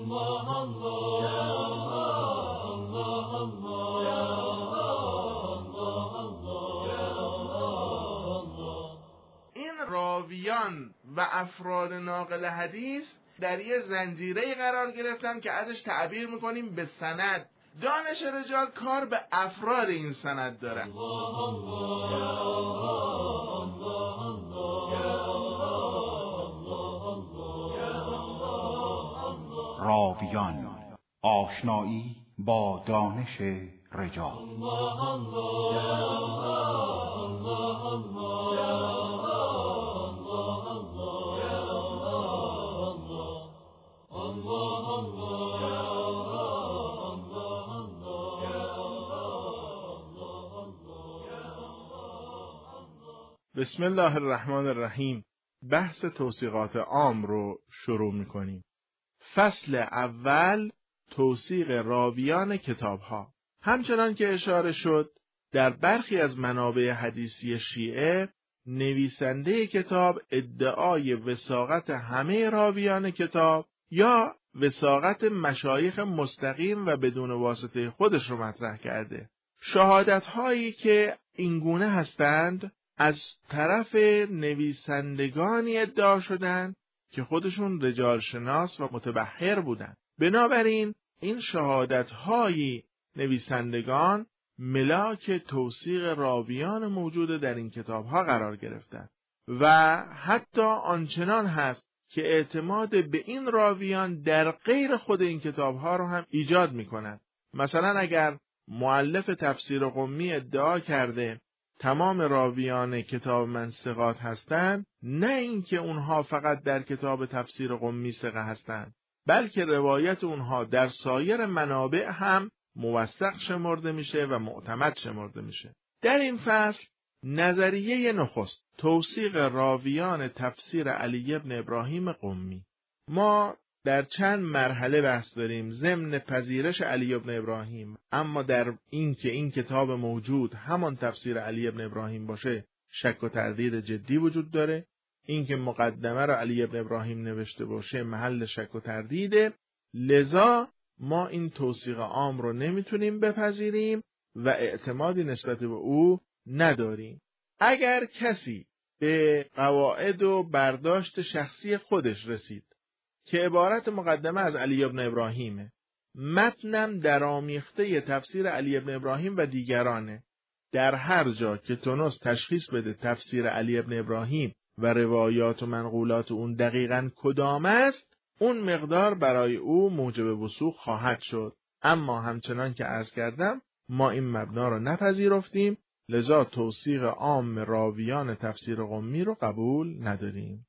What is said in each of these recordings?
این راویان و افراد ناقل حدیث در یه زنجیره قرار گرفتن که ازش تعبیر میکنیم به سند. دانش رجال کار به افراد این سند داره. راویان، آشنایی با دانش رجال. بسم الله الرحمن الرحیم. بحث توثیقات عام رو شروع میکنیم. فصل اول، توثیق راویان کتابها. همچنان که اشاره شد، در برخی از منابع حدیثی شیعه نویسنده کتاب ادعای وثاقت همه راویان کتاب یا وثاقت مشایخ مستقیم و بدون واسطه خودش رو مطرح کرده. شهادت‌هایی که اینگونه هستند از طرف نویسندگانی ادعا شدند که خودشون رجال شناس و متبحر بودند. بنابراین این شهادت‌های نویسندگان ملاک توثیق راویان موجود در این کتاب‌ها قرار گرفتند و حتی آنچنان هست که اعتماد به این راویان در غیر خود این کتاب‌ها رو هم ایجاد می‌کنند. مثلا اگر مؤلف تفسیر قمی ادعا کرده تمام راویان کتاب من ثقات هستند، نه اینکه اونها فقط در کتاب تفسیر قمی ثقه هستند، بلکه روایت اونها در سایر منابع هم موثق شمرده میشه و معتمد شمرده میشه. در این فصل نظریه نخست، توثیق راویان تفسیر علی ابن ابراهیم قمی. ما در چند مرحله بحث داریم ضمن پذیرش علی ابن ابراهیم، اما در این که این کتاب موجود همان تفسیر علی ابن ابراهیم باشه شک و تردید جدی وجود داره. این که مقدمه را علی ابن ابراهیم نوشته باشه محل شک و تردیده، لذا ما این توثیق عام رو نمیتونیم بپذیریم و اعتمادی نسبت به او نداریم. اگر کسی به قواعد و برداشت شخصی خودش رسید که عبارت مقدمه از علی ابن ابراهیمه، متنم درآمیخته تفسیر علی ابن ابراهیم و دیگرانه، در هر جا که تونست تشخیص بده تفسیر علی ابن ابراهیم و روایات و منقولات اون دقیقاً کدام است، اون مقدار برای او موجب وثوق خواهد شد. اما همچنان که عرض کردم ما این مبنا رو نپذیرفتیم، لذا توثیق عام راویان تفسیر قمی رو قبول نداریم.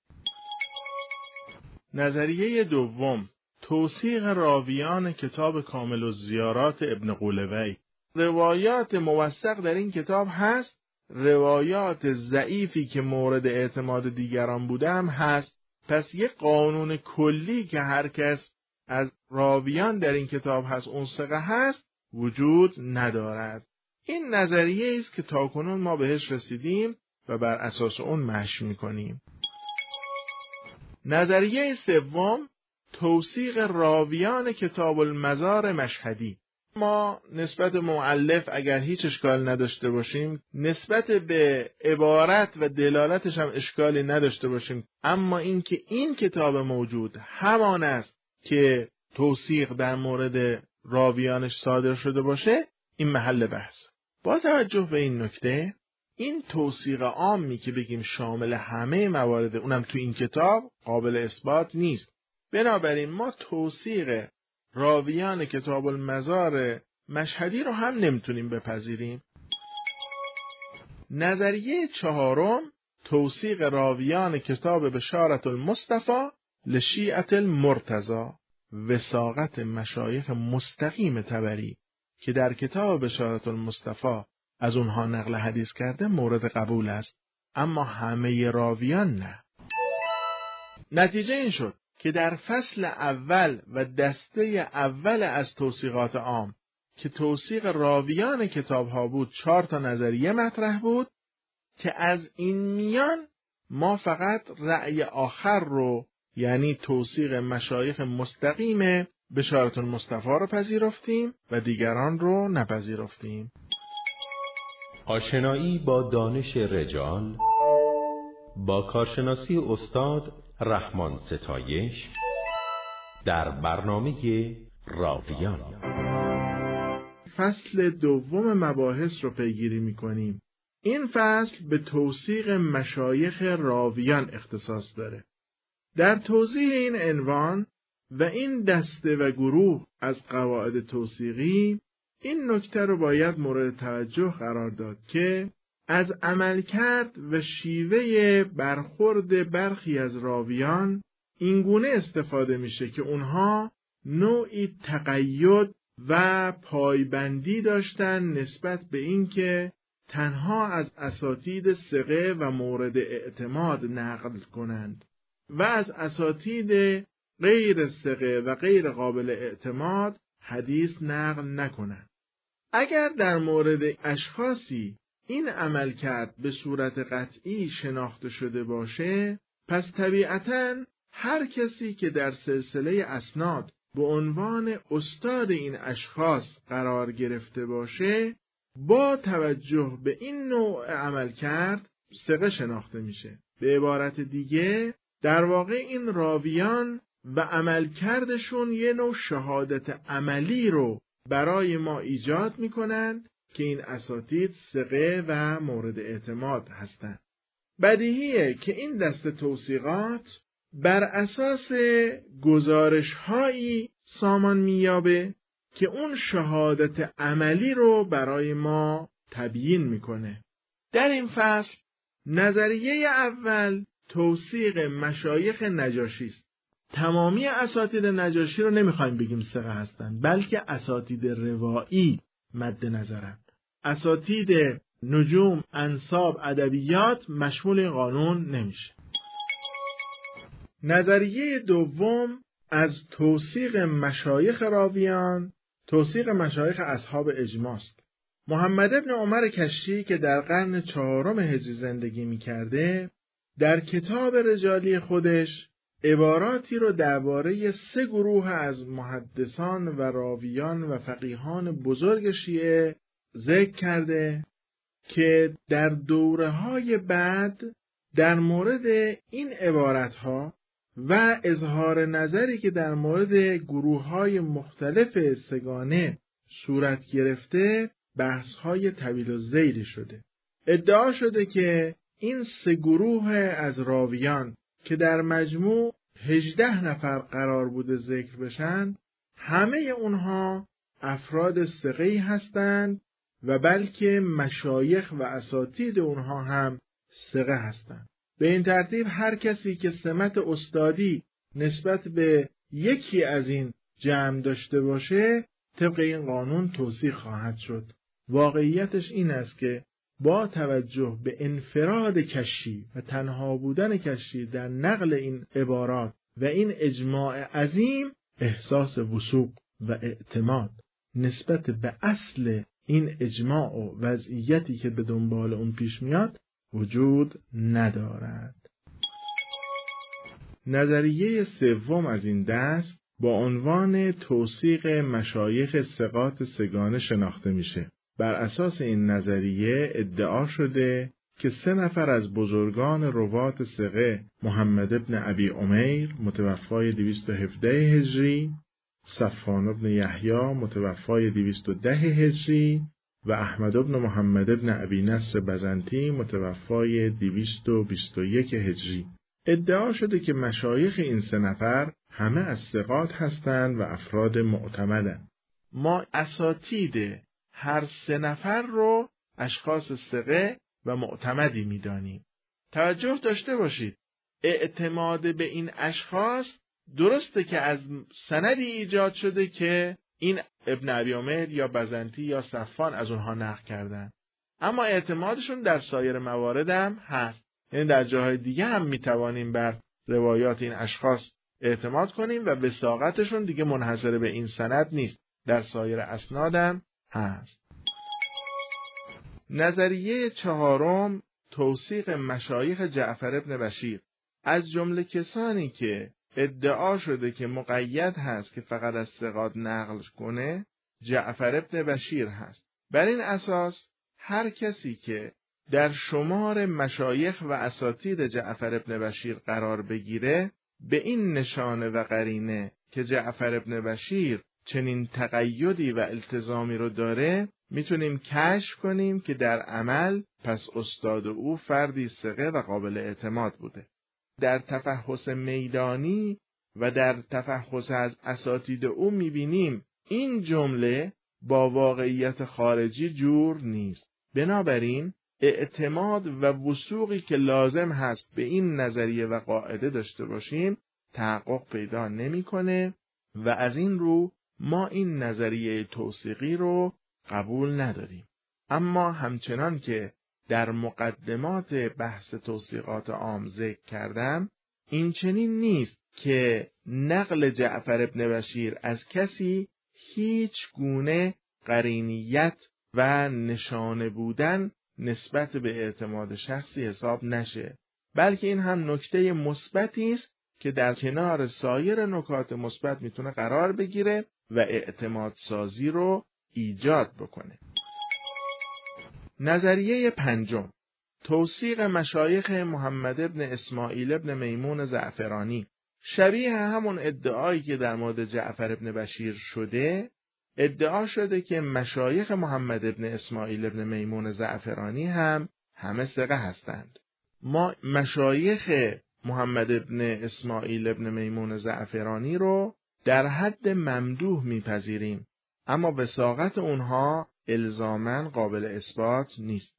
نظریه دوم، توثیق راویان کتاب کامل الزیارات ابن قولوی. روایات موثق در این کتاب هست، روایات ضعیفی که مورد اعتماد دیگران بوده هم هست. پس یک قانون کلی که هر کس از راویان در این کتاب هست اون ثقه هست وجود ندارد. این نظریه است که تاکنون ما بهش رسیدیم و بر اساس اون مشی میکنیم. نظریه سوم، توثیق راویان کتاب المزار مشهدی. ما نسبت مؤلف اگر هیچ اشکال نداشته باشیم، نسبت به عبارت و دلالتش هم اشکالی نداشته باشیم، اما اینکه این کتاب موجود همان است که توثیق در مورد راویانش صادر شده باشه، این محل بحث. با توجه به این نکته، این توثیق عامی که بگیم شامل همه موارد اونم تو این کتاب قابل اثبات نیست. بنابراین ما توثیق راویان کتاب المزار مشهدی رو هم نمیتونیم بپذیریم. نظریه چهارم، توثیق راویان کتاب بشارة المصطفى لشیعة المرتضی. وثاقت مشایخ مستقیم طبری که در کتاب بشارة المصطفى از اونها نقل حدیث کرده مورد قبول است، اما همه راویان نه. نتیجه این شد که در فصل اول و دسته اول از توثیقات عام که توثیق راویان کتاب ها بود 4 تا نظریه مطرح بود که از این میان ما فقط رأی آخر رو، یعنی توثیق مشایخ مستقیم بشارت المصطفی رو پذیرفتیم و دیگران رو نپذیرفتیم. آشنایی با دانش رجال با کارشناسی استاد رحمان ستایش در برنامه راویان. فصل دوم مباحث رو پیگیری می‌کنیم. این فصل به توثیق مشایخ راویان اختصاص داره. در توضیح این عنوان و این دسته و گروه از قواعد توثیقی، این نکته رو باید مورد توجه قرار داد که از عملکرد و شیوه برخورد برخی از راویان اینگونه استفاده میشه که اونها نوعی تقید و پایبندی داشتن نسبت به اینکه تنها از اساتید ثقه و مورد اعتماد نقل کنند و از اساتید غیر ثقه و غیر قابل اعتماد حدیث نقل نکنند. اگر در مورد اشخاصی این عمل کرد به صورت قطعی شناخته شده باشه، پس طبیعتاً هر کسی که در سلسله اسناد به عنوان استاد این اشخاص قرار گرفته باشه، با توجه به این نوع عمل کرد ثقه شناخته میشه. به عبارت دیگه در واقع این راویان و عملکردشون یه نوع شهادت عملی رو برای ما ایجاد میکنند که این اساتید ثقه و مورد اعتماد هستند. بدیهیه که این دست توثیقات بر اساس گزارش‌هایی سامان می‌یابه که اون شهادت عملی رو برای ما تبیین میکنه. در این فصل نظریه اول توثیق مشایخ نجاشی است. تمامی اساتید نجاشی رو نمیخوایم بگیم ثقه هستند، بلکه اساتید روایی مد نظرن. اساتید نجوم، انساب، ادبیات مشمول این قانون نمیشه. نظریه دوم از توثیق مشایخ راویان، توثیق مشایخ اصحاب اجماع است. محمد ابن عمر کشی که در قرن 4 هجری زندگی می‌کرده، در کتاب رجالی خودش عباراتی رو درباره 3 گروه از محدثان و راویان و فقیهان بزرگ شیعه ذکر کرده که در دوره‌های بعد در مورد این عبارت‌ها و اظهار نظری که در مورد گروه‌های مختلف سگانه صورت گرفته بحث‌های طویل الذیلی شده. ادعا شده که این 3 گروه از راویان که در مجموع 18 نفر قرار بوده ذکر بشن، همه اونها افراد ثقه‌ای هستند و بلکه مشایخ و اساتید اونها هم ثقه هستند. به این ترتیب هر کسی که سمت استادی نسبت به یکی از این جمع داشته باشه طبق این قانون توثیق خواهد شد. واقعیتش این است که با توجه به انفراد کشی و تنها بودن کشی در نقل این عبارات و این اجماع عظیم، احساس وثوق و اعتماد نسبت به اصل این اجماع و وضعیتی که به دنبال اون پیش میاد وجود ندارد. نظریه سوم از این دست با عنوان توثیق مشایخ ثقات سگانه شناخته میشه. بر اساس این نظریه ادعا شده که 3 نفر از بزرگان روات ثقه، محمد ابن ابی عمیر متوفای 217 هجری، صفوان بن یحیی متوفای 210 هجری و احمد بن محمد بن ابی نصر بزنطی متوفای 221 هجری. ادعا شده که مشایخ این 3 نفر همه از ثقات هستند و افراد معتمدند. ما اساتید هر 3 نفر رو اشخاص ثقه و معتمدی می‌دانیم. توجه داشته باشید، اعتماد به این اشخاص درسته که از سندی ایجاد شده که این ابن ابی عمیر یا بزنطی یا صفوان از اونها نقل کردن، اما اعتمادشون در سایر موارد هم هست. یعنی در جاهای دیگه هم میتوانیم بر روایات این اشخاص اعتماد کنیم و وثاقتشون دیگه منحصر به این سند نیست، در سایر اسناد هم هست. نظریه چهارم توثیق مشایخ جعفر ابن بشیر. از جمله کسانی که ادعا شده که مقید هست که فقط از ثقات نقل کنه جعفر ابن بشیر هست. بر این اساس هر کسی که در شمار مشایخ و اساتید جعفر ابن بشیر قرار بگیره، به این نشانه و قرینه که جعفر ابن بشیر چنین تقیدی و التزامی رو داره، میتونیم کشف کنیم که در عمل پس استاد او فردی ثقه و قابل اعتماد بوده. در تفحص میدانی و در تفحص از اساتید او میبینیم این جمله با واقعیت خارجی جور نیست. بنابراین اعتماد و وثوقی که لازم هست به این نظریه و قاعده داشته باشیم تحقق پیدا نمیکنه و از این رو ما این نظریه توثیقی رو قبول نداریم. اما همچنان که در مقدمات بحث توثیقات عام ذکر کردم، این چنین نیست که نقل جعفر ابن بشیر از کسی هیچ گونه قرینیت و نشانه بودن نسبت به اعتماد شخصی حساب نشه، بلکه این هم نکته مثبتی است که در کنار سایر نکات مثبت میتونه قرار بگیره و اعتماد سازی رو ایجاد بکنه. نظریه پنجم، توثیق مشایخ محمد ابن اسماعیل ابن میمون زعفرانی. شبیه همون ادعایی که در مورد جعفر ابن بشیر شده، ادعا شده که مشایخ محمد ابن اسماعیل ابن میمون زعفرانی هم همه ثقه هستند. ما مشایخ محمد ابن اسماعیل ابن میمون زعفرانی رو در حد ممدوح میپذیریم، اما وثاقت اونها الزاماً قابل اثبات نیست.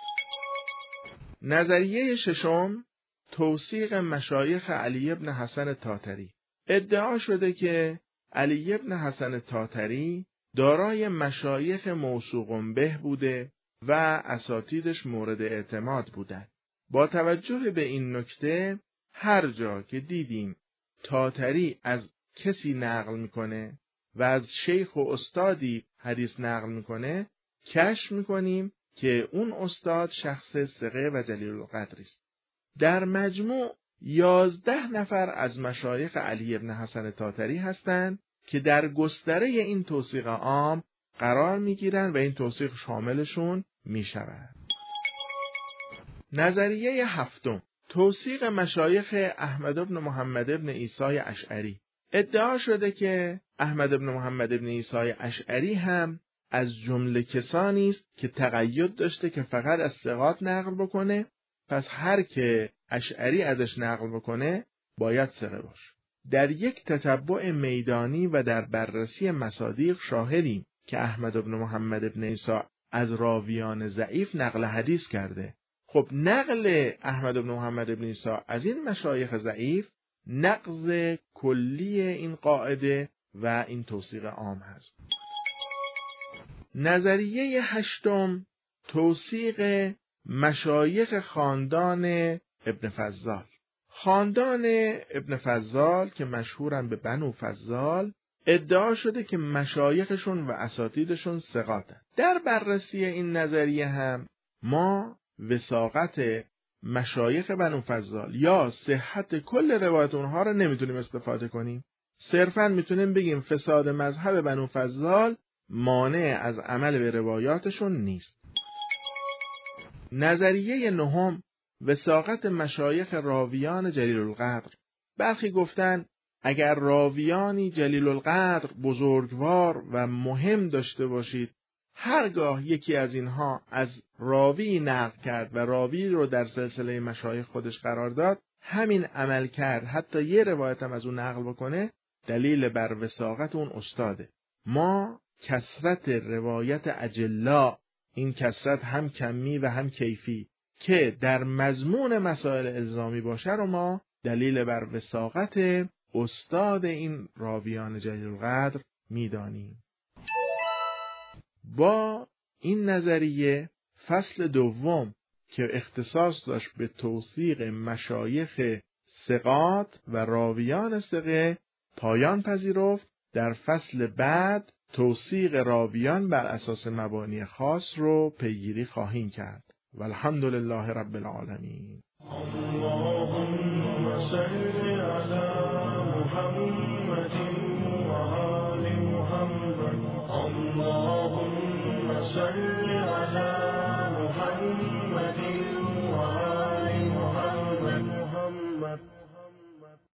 نظریه ششم، توثیق مشایخ علی ابن حسن طاطری. ادعا شده که علی ابن حسن طاطری دارای مشایخ موثوق به بوده و اساتیدش مورد اعتماد بودند. با توجه به این نکته، هر جا که دیدیم طاطری از کسی نقل میکنه و از شیخ و استادی حدیث نقل میکنه، کشف میکنیم که اون استاد شخص ثقه و جلیل القدری است. در مجموع 11 نفر از مشایخ علی ابن حسن طاطری هستند که در گستره این توثیق عام قرار میگیرن و این توثیق شاملشون میشود. نظریه هفتم، توثیق مشایخ احمد بن محمد بن عیسی اشعری. ادعا شده که احمد بن محمد بن عیسی اشعری هم از جمله کسانی است که تقید داشته که فقط از ثقات نقل بکنه، پس هر که اشعری ازش نقل بکنه باید ثقه باشه. در یک تتبع میدانی و در بررسی مصادیق شاهدیم که احمد بن محمد بن عیسی از راویان ضعیف نقل حدیث کرده. خب نقل احمد بن محمد بن عیسی از این مشایخ ضعیف نقض کلی این قاعده و این توثیق عام هست. نظریه هشتم، توثیق مشایخ خاندان ابن فضال. خاندان ابن فضال که مشهورن به بنو فضال، ادعا شده که مشایخشون و اساتیدشون ثقاتن. در بررسی این نظریه هم ما وثاقت مشایخ بنو فضال یا صحت کل روایت اونها رو نمیتونیم استفاده کنیم. صرفاً میتونیم بگیم فساد مذهب بنو فضال مانع از عمل به روایاتشون نیست. نظریه نهم، وثاقت مشایخ راویان جلیل القدر. برخی گفتن اگر راویانی جلیل القدر بزرگوار و مهم داشته باشید، هرگاه یکی از اینها از راوی نقل کرد و راوی رو در سلسله مشایخ خودش قرار داد، همین عمل کرد حتی یه روایت هم از اون نقل بکنه، دلیل بر وثاقت اون استاده. ما کثرت روایت اجلا، این کثرت هم کمی و هم کیفی که در مضمون مسائل الزامی باشه رو ما دلیل بر وثاقت استاد این راویان جلیل القدر میدانیم. با این نظریه فصل دوم که اختصاص داشت به توثیق مشایخ ثقات و راویان ثقه پایان پذیرفت. در فصل بعد توثیق راویان بر اساس مبانی خاص رو پیگیری خواهیم کرد. والحمدلله رب العالمین. اللهم صل علی صل على